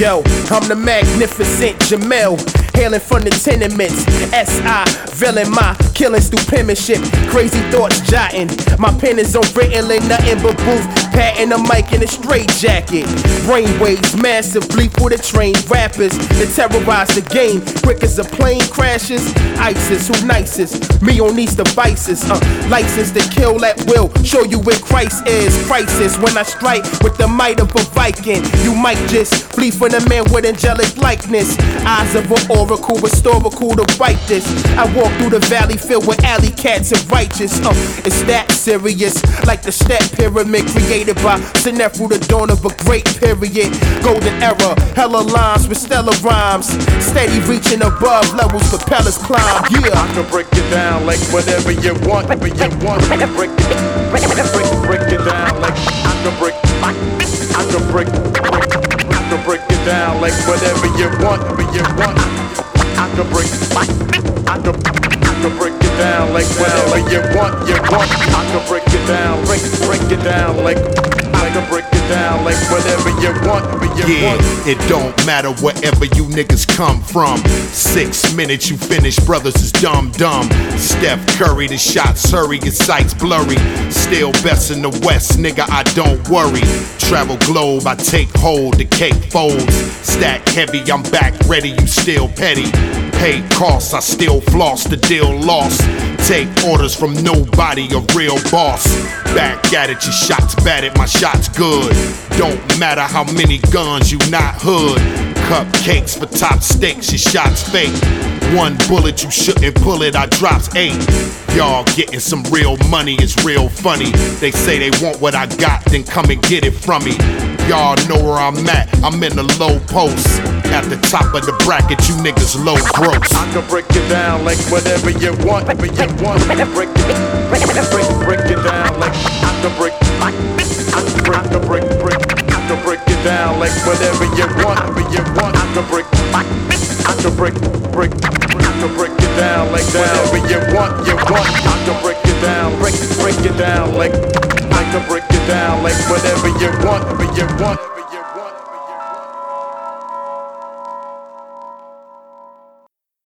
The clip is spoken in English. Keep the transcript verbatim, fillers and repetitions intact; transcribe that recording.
Yo, I'm the magnificent Jamel, hailing from the tenements. S I, villain, my killings through penmanship. Crazy thoughts jotting, my pen is on written like nothing but booth. Patting a mic in a straight jacket. Brainwaves massively for the trained rappers that terrorize the game. Quick as a plane crashes. ISIS, who nicest? Me on these devices. Uh, license to kill at will. Show you where Christ is. Crisis when I strike with the might of a Viking. You might just flee from the man with angelic likeness. Eyes of an oracle, historical to write this. I walk through the valley filled with alley cats and righteous. Uh, it's that serious, like the step pyramid created by Senefu, the dawn of a great period. Golden era, hella lines with stellar rhymes. Steady reaching above levels, propellers climb. Yeah, I can break it down like whatever you want, whatever you want. Break it, break, break it down like I can break, I can break, break, I can break it down like whatever you want, whatever you want. I can break, I can, I can break it down like whatever you want, you want. I can break it down, break, break it down like I can break it down like whatever you want, whatever you yeah, want. It don't matter wherever you niggas come from. Six minutes you finish, brothers is dumb dumb. Steph Curry, the shots hurry, your sights blurry. Still best in the West, nigga, I don't worry. Travel globe, I take hold, the cake folds. Stack heavy, I'm back ready, you still petty. Pay costs, I still floss, the deal lost. Take orders from nobody, a real boss. Back at it, your shots batted, my shots good. Don't matter how many guns, you not hood. Cupcakes for top stakes, your shots fake. One bullet, you shouldn't pull it, I drops eight. Y'all getting some real money, it's real funny. They say they want what I got, then come and get it from me. Y'all know where I'm at, I'm in the low post. At the top of the bracket, you niggas low gross. I can break it down like whatever you want, whatever you want. Break it, break, break, break it down like I can break, I can break, I can break, break, I can break it down like whatever you want, whatever you want. I can break, I can break, break, I can break it down like whatever you want, you want. I can break it down, break, break it down like I can break it down like whatever you want, whatever you want.